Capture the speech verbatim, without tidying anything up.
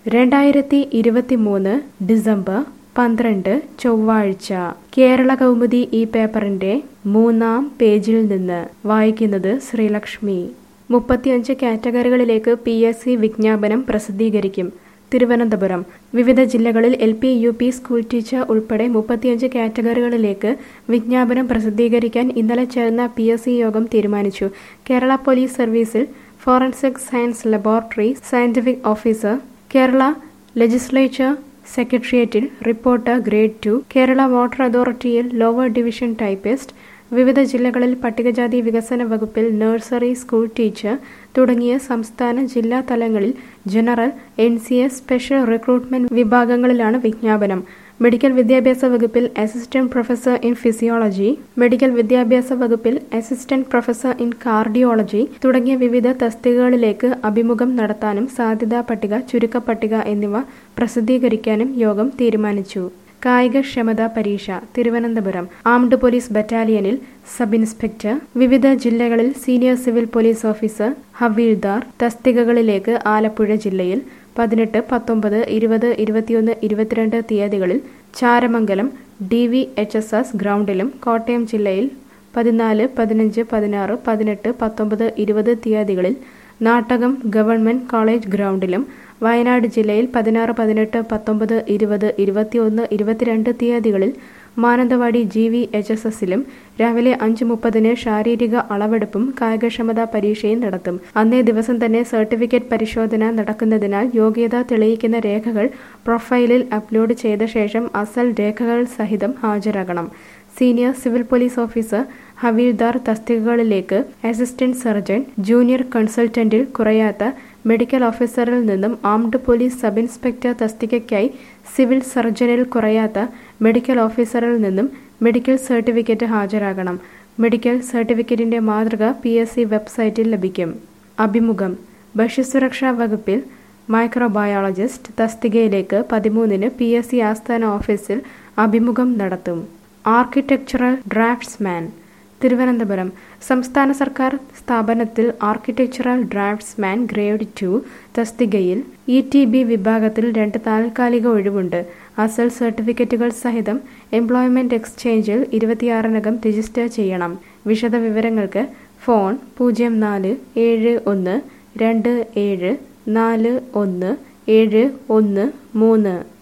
രണ്ടായിരത്തി ഇരുപത്തിമൂന്ന് ഡിസംബർ പന്ത്രണ്ട് ചൊവ്വാഴ്ച കേരള കൗമുദി ഈ പേപ്പറിന്റെ മൂന്നാം പേജിൽ നിന്ന് വായിക്കുന്നത് ശ്രീലക്ഷ്മി. മുപ്പത്തിയഞ്ച് കാറ്റഗറികളിലേക്ക് പി എസ് സി വിജ്ഞാപനം പ്രസിദ്ധീകരിക്കും. തിരുവനന്തപുരം വിവിധ ജില്ലകളിൽ L P U P school teacher ഉൾപ്പെടെ മുപ്പത്തിയഞ്ച് കാറ്റഗറികളിലേക്ക് വിജ്ഞാപനം പ്രസിദ്ധീകരിക്കാൻ ഇന്നലെ ചേർന്ന പി എസ് സി യോഗം തീരുമാനിച്ചു. കേരള പോലീസ് സർവീസിൽ forensic science laboratory scientific officer, Kerala legislature സെക്രട്ടേറിയറ്റിൽ reporter grade two, Kerala water അതോറിറ്റിയിൽ ലോവർ ഡിവിഷൻ ടൈപ്പിസ്റ്റ്, വിവിധ ജില്ലകളിൽ പട്ടികജാതി വികസന വകുപ്പിൽ നഴ്സറി സ്കൂൾ ടീച്ചർ തുടങ്ങിയ സംസ്ഥാന ജില്ലാ തലങ്ങളിൽ general, N C S, special recruitment വിഭാഗങ്ങളിലാണ് വിജ്ഞാപനം. മെഡിക്കൽ വിദ്യാഭ്യാസ വകുപ്പിൽ assistant professor in physiology, medical വിദ്യാഭ്യാസ വകുപ്പിൽ അസിസ്റ്റന്റ് പ്രൊഫസർ ഇൻ കാർഡിയോളജി തുടങ്ങിയ വിവിധ തസ്തികകളിലേക്ക് അഭിമുഖം നടത്താനും സാധ്യതാ പട്ടിക, ചുരുക്കപ്പട്ടിക എന്നിവ പ്രസിദ്ധീകരിക്കാനും യോഗം തീരുമാനിച്ചു. കായികക്ഷമതാ പരീക്ഷ തിരുവനന്തപുരം ആംഡ് പോലീസ് ബറ്റാലിയനിൽ സബ് ഇൻസ്പെക്ടർ, വിവിധ ജില്ലകളിൽ സീനിയർ സിവിൽ പോലീസ് ഓഫീസർ, ഹവീൽദാർ തസ്തികകളിലേക്ക് ആലപ്പുഴ ജില്ലയിൽ പതിനെട്ട്, പത്തൊമ്പത്, ഇരുപത്, ഇരുപത്തിയൊന്ന്, ഇരുപത്തിരണ്ട് തീയതികളിൽ Charamangalam D V H S S ഗ്രൗണ്ടിലും, കോട്ടയം ജില്ലയിൽ പതിനാല്, പതിനഞ്ച്, പതിനാറ്, പതിനെട്ട്, പത്തൊമ്പത്, ഇരുപത് തീയതികളിൽ നാട്ടകം ഗവൺമെന്റ് കോളേജ് ഗ്രൗണ്ടിലും, വയനാട് ജില്ലയിൽ പതിനാറ്, പതിനെട്ട്, പത്തൊമ്പത്, ഇരുപത്, ഇരുപത്തിയൊന്ന്, ഇരുപത്തിരണ്ട് തീയതികളിൽ Mananthavady G V H S എസിലും രാവിലെ അഞ്ച് മുപ്പതിന് ശാരീരിക അളവെടുപ്പും കായികക്ഷമതാ പരീക്ഷയും നടത്തും. അന്നേ ദിവസം തന്നെ സർട്ടിഫിക്കറ്റ് പരിശോധന നടക്കുന്നതിനാൽ യോഗ്യത തെളിയിക്കുന്ന രേഖകൾ പ്രൊഫൈലിൽ അപ്ലോഡ് ചെയ്ത ശേഷം അസൽ രേഖകൾ സഹിതം ഹാജരാകണം. സീനിയർ സിവിൽ പോലീസ് ഓഫീസർ, ഹവീൽദാർ തസ്തികകളിലേക്ക് അസിസ്റ്റന്റ് സർജൻ, ജൂനിയർ കൺസൾട്ടന്റിൽ കുറയാത്ത മെഡിക്കൽ ഓഫീസറിൽ നിന്നും ആംഡ് പോലീസ് സബ് ഇൻസ്പെക്ടർ തസ്തികയ്ക്കായി സിവിൽ സർജനിൽ കുറയാത്ത മെഡിക്കൽ ഓഫീസറിൽ നിന്നും മെഡിക്കൽ സർട്ടിഫിക്കറ്റ് ഹാജരാകണം. മെഡിക്കൽ സർട്ടിഫിക്കറ്റിന്റെ മാതൃക പി എസ് സി വെബ്സൈറ്റിൽ ലഭിക്കും. അഭിമുഖം ഭക്ഷ്യസുരക്ഷാ വകുപ്പിൽ മൈക്രോബയോളജിസ്റ്റ് തസ്തികയിലേക്ക് പതിമൂന്നിന് പി എസ് സി ആസ്ഥാന ഓഫീസിൽ അഭിമുഖം നടത്തും. ആർക്കിടെക്ചറൽ ഡ്രാഫ്റ്റ്സ്മാൻ തിരുവനന്തപുരം സംസ്ഥാന സർക്കാർ സ്ഥാപനത്തിൽ ആർക്കിടെക്ചറൽ ഡ്രാഫ്റ്റ്സ്മാൻ ഗ്രേഡ് ടു തസ്തികയിൽ ഇ ടി ബി വിഭാഗത്തിൽ രണ്ട് താൽക്കാലിക ഒഴിവുണ്ട്. അസൽ സർട്ടിഫിക്കറ്റുകൾ സഹിതം എംപ്ലോയ്മെന്റ് എക്സ്ചേഞ്ചിൽ ഇരുപത്തിയാറിനകം രജിസ്റ്റർ ചെയ്യണം. വിശദ വിവരങ്ങൾക്ക് ഫോൺ പൂജ്യം നാല് ഏഴ് ഒന്ന് രണ്ട് ഏഴ് നാല് ഒന്ന് ഏഴ് ഒന്ന് മൂന്ന്.